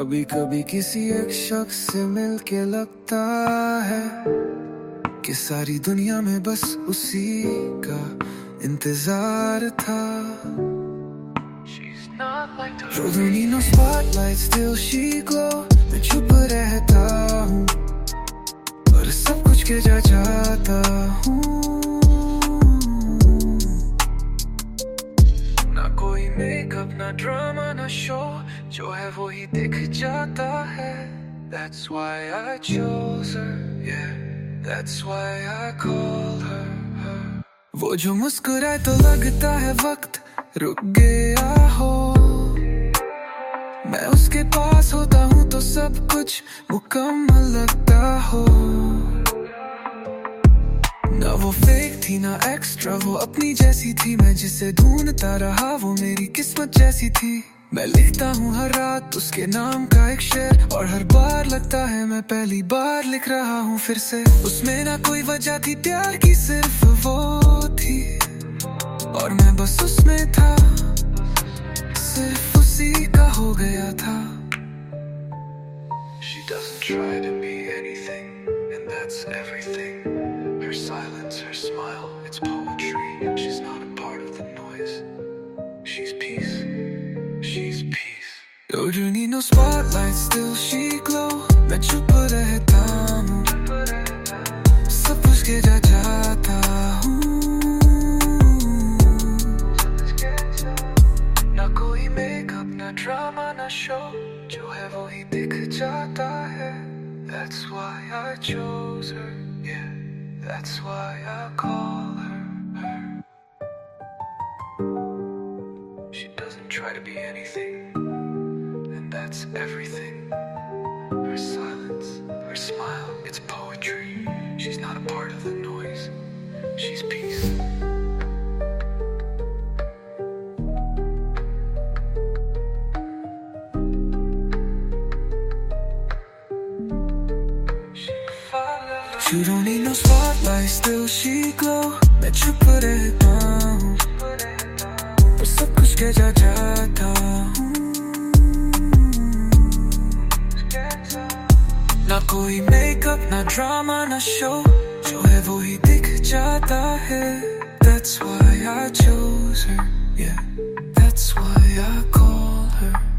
कभी कभी किसी एक शख्स से मिलके लगता है कि सारी दुनिया में बस उसी का इंतजार था. Rolling in no spotlight, still she glow. मैं चुप रहता हूँ और सब कुछ के जा जाता हूँ. ना कोई मेकअप, ना ड्रामा, ना शो, जो है वो ही दिख जाता है. That's why I chose her, yeah. That's why I call her, her. वो जो मुस्कुराए तो लगता है वक्त रुक गया हो. मैं उसके पास होता हूँ तो सब कुछ मुकम्मल लगता हो. ना वो फेक थी ना एक्स्ट्रा, वो अपनी जैसी थी. मैं जिसे ढूंढता रहा वो मेरी किस्मत जैसी थी. मैं लिखता हूँ हर रात उसके नाम का एक शेर, और हर बार लगता है मैं पहली बार लिख रहा हूँ फिर से. उसमें ना कोई वजह थी प्यार की, सिर्फ वो थी और मैं बस उसमें था. सिर्फ उसी का हो गया था. She doesn't try to be anything, and that's everything. Her silence, her smile, it's poetry. She's not a part of the noise. She's peace. She's peace. Don't need no spotlight, still she glow. मैं चुप रहता हूँ, सब कुछ के जा जाता हूँ. ना कोई मेकअप, ना ड्रामा, ना शो, जो है वो ही दिख जाता है. That's why I chose her, yeah. That's why I call her, her. She doesn't try to be anything, and that's everything. Her silence, her smile, it's poetry. She's not a part of the noise. She's peace. She don't need no spotlight, still she glow. मैं चुप रहता हूँ पर सब कुछ के जा जाता हूँ. ना कोई मेकअप, ना ड्रामा, ना शो, जो है वो ही दिख जाता है. That's why I chose her, yeah. That's why I call her.